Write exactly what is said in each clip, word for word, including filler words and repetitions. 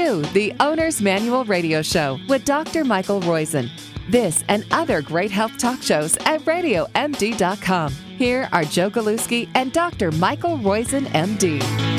to the Owner's Manual Radio Show with Doctor Michael Roizen. This and other great health talk shows at radio m d dot com. Here are Joe Galuski and Doctor Michael Roizen, M D.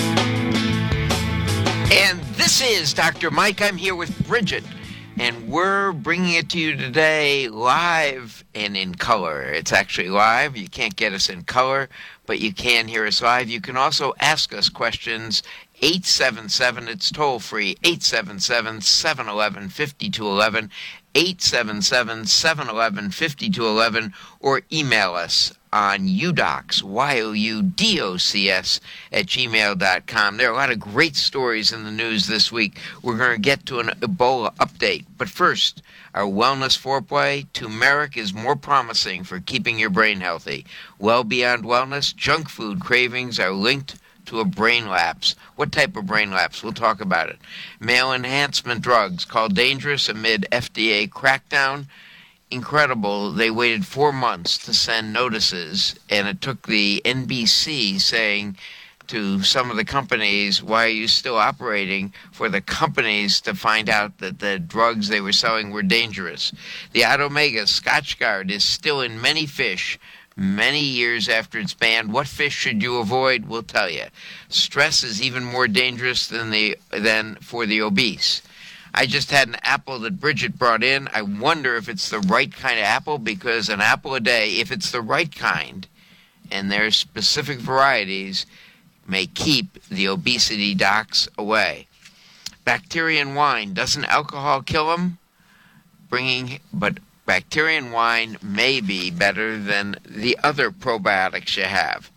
And this is Doctor Mike. I'm here with Bridget, and we're bringing it to you today live and in color. It's actually live. You can't get us in color, but you can hear us live. You can also ask us questions. eight seven seven, it's toll free, eight seven seven, seven one one, five two one one, eight seven seven, seven one one, five two one one, or email us on udocs, Y O U D O C S, at gmail dot com. There are a lot of great stories in the news this week. We're going to get to an Ebola update. But first, our wellness foreplay, turmeric is more promising for keeping your brain healthy. Well beyond wellness, junk food cravings are linked to a brain lapse. What type of brain lapse? We'll talk about it. Male enhancement drugs called dangerous amid F D A crackdown. Incredible. They waited four months to send notices, and it took the N B C saying to some of the companies, why are you still operating, for the companies to find out that the drugs they were selling were dangerous. The Otomega Scotchgard is still in many fish many years after it's banned. What fish should you avoid? We'll tell you. Stress is even more dangerous than the than for the obese. I just had an apple that Bridget brought in. I wonder if it's the right kind of apple, because an apple a day, if it's the right kind, and there's specific varieties, may keep the obesity docs away. Bacteria in wine. Doesn't alcohol kill them? Bringing, but bacteria in wine may be better than the other probiotics you have.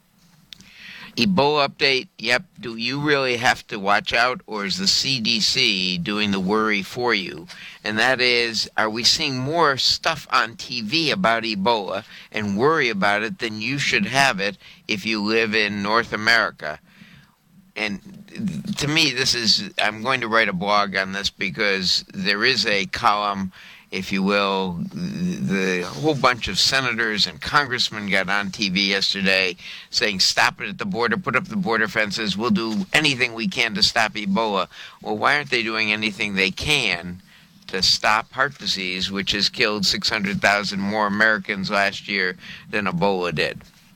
Ebola update, yep, do you really have to watch out, or is the C D C doing the worry for you? And that is, are we seeing more stuff on T V about Ebola and worry about it than you should have it if you live in North America? And to me, this is, I'm going to write a blog on this, because there is a column, if you will. The whole bunch of senators and congressmen got on T V yesterday saying, stop it at the border, put up the border fences, we'll do anything we can to stop Ebola. Well, why aren't they doing anything they can to stop heart disease, which has killed six hundred thousand more Americans last year than Ebola did?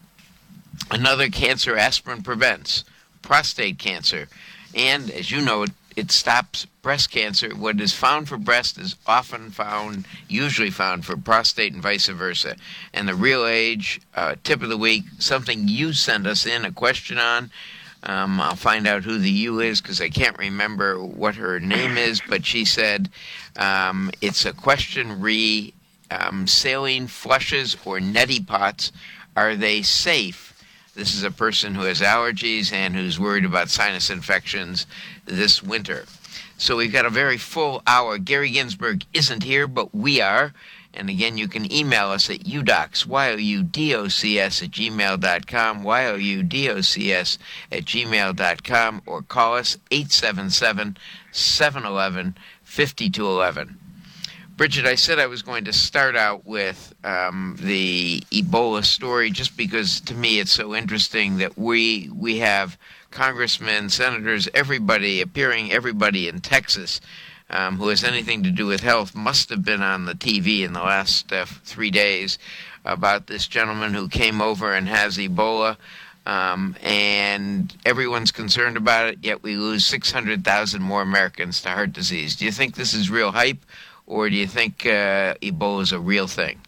Another cancer aspirin prevents, prostate cancer. And, as you know, it, it stops breast cancer. What is found for breast is often found, usually found for prostate, and vice versa. And the Real Age uh, tip of the week, something you sent us in a question on. Um, I'll find out who the you is, because I can't remember what her name is, but she said um, it's a question re um, saline flushes or neti pots, are they safe? This is a person who has allergies and who's worried about sinus infections this winter. So we've got a very full hour. Gary Ginsberg isn't here, but we are. And again, you can email us at udocs, Y O U D O C S at gmail dot com, Y O U D O C S at gmail dot com, or call us eight seven seven, seven one one, five two one one. Bridget, I said I was going to start out with um, the Ebola story, just because to me it's so interesting that we we have congressmen, senators, everybody appearing, everybody in Texas um, who has anything to do with health must have been on the T V in the last uh, three days about this gentleman who came over and has Ebola. Um, and everyone's concerned about it, yet we lose six hundred thousand more Americans to heart disease. Do you think this is real hype? Or do you think uh, Ebola is a real thing?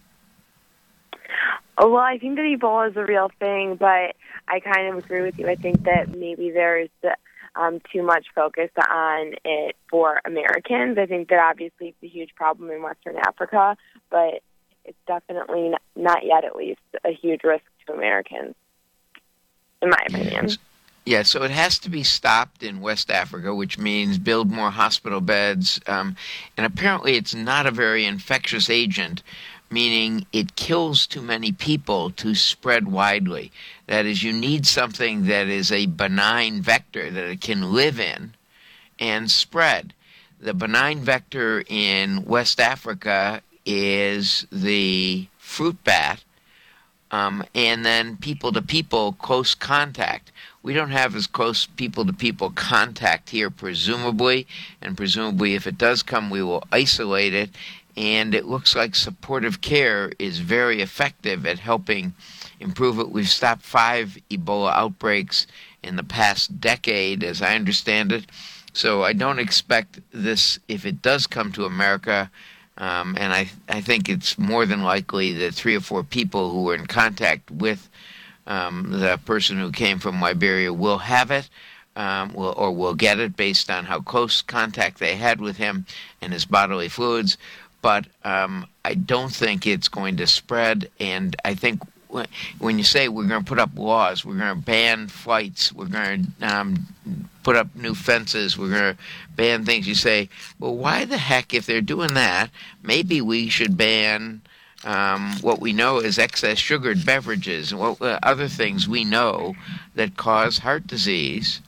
Oh, well, I think that Ebola is a real thing, but I kind of agree with you. I think that maybe there's um, too much focus on it for Americans. I think that obviously it's a huge problem in Western Africa, but it's definitely not, not yet, at least, a huge risk to Americans, in my opinion. Yeah, so it has to be stopped in West Africa, which means build more hospital beds. Um, and apparently it's not a very infectious agent, meaning it kills too many people to spread widely. That is, you need something that is a benign vector that it can live in and spread. The benign vector in West Africa is the fruit bat, um, and then people-to-people close contact. we don't have as close people-to-people contact here, presumably, and presumably if it does come, we will isolate it, and it looks like supportive care is very effective at helping improve it. We've stopped five Ebola outbreaks in the past decade, as I understand it, so I don't expect this, if it does come to America, um, and I, I think it's more than likely that three or four people who were in contact with um, the person who came from Liberia will have it, um, will, or will get it based on how close contact they had with him and his bodily fluids. But um, I don't think it's going to spread, and I think when you say we're going to put up laws, we're going to ban flights, we're going to um, put up new fences, we're going to ban things, you say, well, why the heck, if they're doing that, maybe we should ban um, what we know is excess sugared beverages and what uh, other things we know that cause heart disease.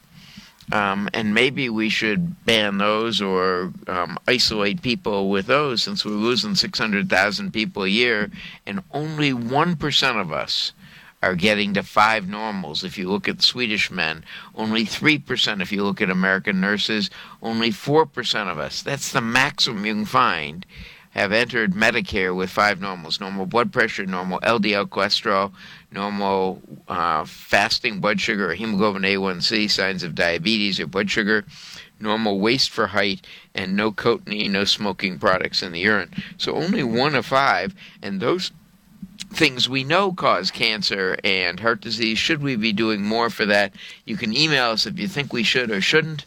Um, and maybe we should ban those or um, isolate people with those, since we're losing six hundred thousand people a year, and only one percent of us are getting to five normals. If you look at Swedish men, only three percent if you look at American nurses, only four percent of us. That's the maximum you can find have entered Medicare with five normals: normal blood pressure, normal L D L cholesterol, normal uh, fasting blood sugar or hemoglobin A one C, signs of diabetes or blood sugar, normal waist for height, and no cotinine, no smoking products in the urine. So only one of five, and those things we know cause cancer and heart disease. Should we be doing more for that? You can email us if you think we should or shouldn't.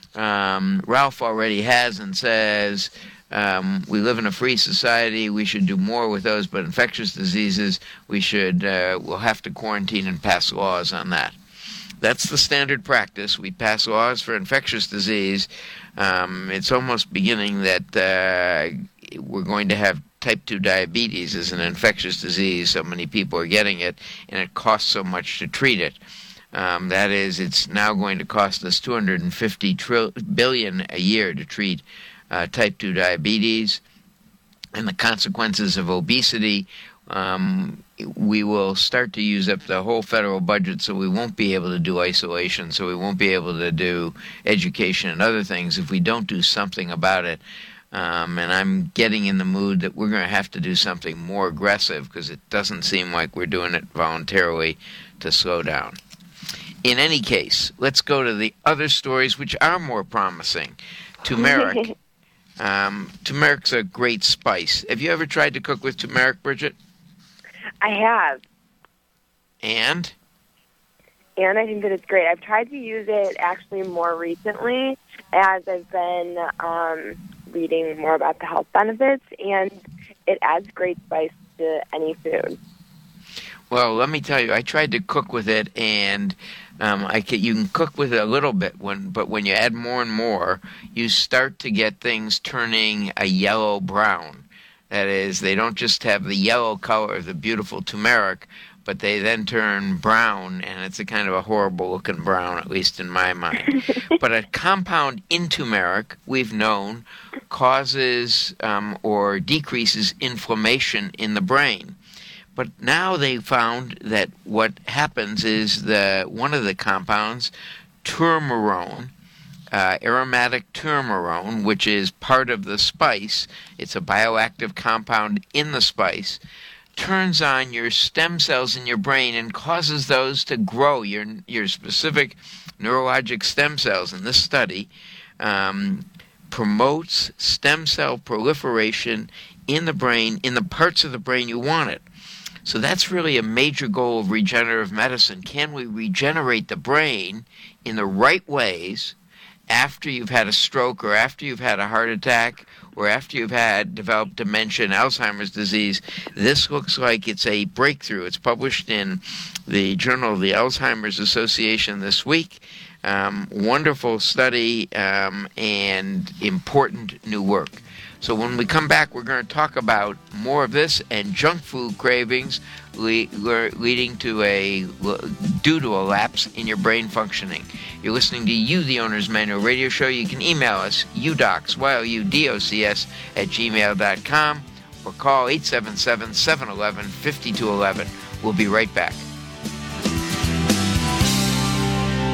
Um, Ralph already has and says, Um, we live in a free society. We should do more with those, but infectious diseases, we should, uh, we'll have to quarantine and pass laws on that. That's the standard practice. We pass laws for infectious disease. Um, it's almost beginning that uh, we're going to have type two diabetes as an infectious disease. So many people are getting it, and it costs so much to treat it. Um, that is, it's now going to cost us two hundred fifty billion dollars a year to treat Uh, type two diabetes and the consequences of obesity. Um, we will start to use up the whole federal budget, so we won't be able to do isolation, so we won't be able to do education and other things if we don't do something about it. Um, and I'm getting in the mood that we're going to have to do something more aggressive, because it doesn't seem like we're doing it voluntarily to slow down. In any case, let's go to the other stories which are more promising. Turmeric. Um, turmeric's a great spice. Have you ever tried to cook with turmeric, Bridget? I have. And? And I think that it's great. I've tried to use it actually more recently as I've been um, reading more about the health benefits, and it adds great spice to any food. Well, let me tell you, I tried to cook with it, and um, I can, you can cook with it a little bit, when, but when you add more and more, you start to get things turning a yellow-brown. That is, they don't just have the yellow color of the beautiful turmeric, but they then turn brown, and it's a kind of a horrible-looking brown, at least in my mind. But a compound in turmeric, we've known, causes um, or decreases inflammation in the brain. But now they found that what happens is the one of the compounds, turmerone, uh, aromatic turmerone, which is part of the spice, it's a bioactive compound in the spice, turns on your stem cells in your brain and causes those to grow, your your specific neurologic stem cells. In this study, um, promotes stem cell proliferation in the brain, in the parts of the brain you want it. So that's really a major goal of regenerative medicine. Can we regenerate the brain in the right ways after you've had a stroke, or after you've had a heart attack, or after you've had developed dementia and Alzheimer's disease? This looks like it's a breakthrough. It's published in the Journal of the Alzheimer's Association this week. Um, wonderful study um, and important new work. So when we come back, we're going to talk about more of this and junk food cravings le- leading to a, due to a lapse in your brain functioning. You're listening to You, the Owner's Manual Radio Show. You can email us, udocs, Y L U D O C S, at gmail dot com, or call eight seven seven, seven one one, five two one one. We'll be right back.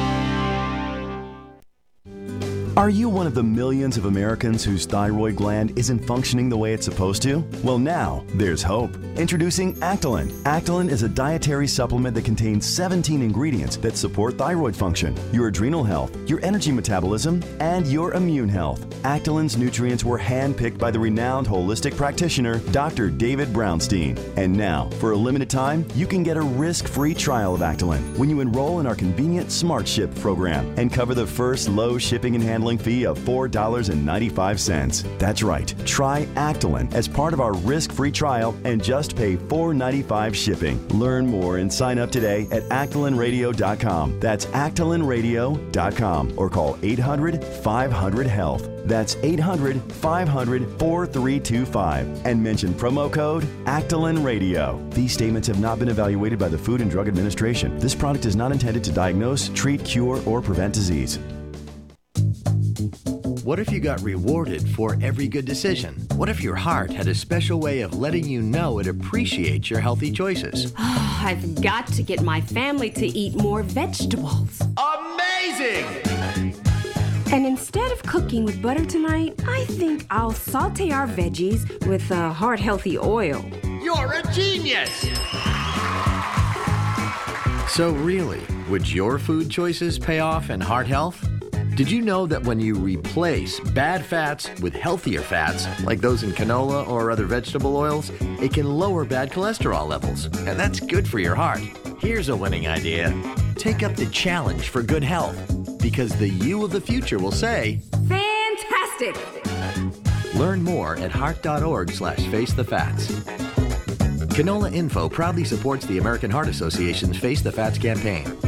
Are you one of the millions of Americans whose thyroid gland isn't functioning the way it's supposed to? Well, now there's hope. Introducing Actalin. Actalin is a dietary supplement that contains seventeen ingredients that support thyroid function, your adrenal health, your energy metabolism, and your immune health. Actalin's nutrients were handpicked by the renowned holistic practitioner, Doctor David Brownstein. And now, for a limited time, you can get a risk-free trial of Actalin when you enroll in our convenient Smart Ship program and cover the first low shipping and handling fee of four dollars and ninety-five cents. That's right. Try Actalin as part of our risk-free trial and just pay four dollars and ninety-five cents shipping. Learn more and sign up today at actalin radio dot com. That's actalin radio dot com or call eight hundred, five hundred, health. That's eight hundred, five hundred, four three two five and mention promo code Actalin Radio. These statements have not been evaluated by the Food and Drug Administration. This product is not intended to diagnose, treat, cure, or prevent disease. What if you got rewarded for every good decision? What if your heart had a special way of letting you know it appreciates your healthy choices? Oh, I've got to get my family to eat more vegetables. Amazing! And instead of cooking with butter tonight, I think I'll saute our veggies with a heart-healthy oil. You're a genius! So really, would your food choices pay off in heart health? Did you know that when you replace bad fats with healthier fats, like those in canola or other vegetable oils, it can lower bad cholesterol levels, and that's good for your heart. Here's a winning idea. Take up the challenge for good health, because the you of the future will say, Fantastic! Learn more at heart.org slash face the fats. Canola Info proudly supports the American Heart Association's Face the Fats campaign.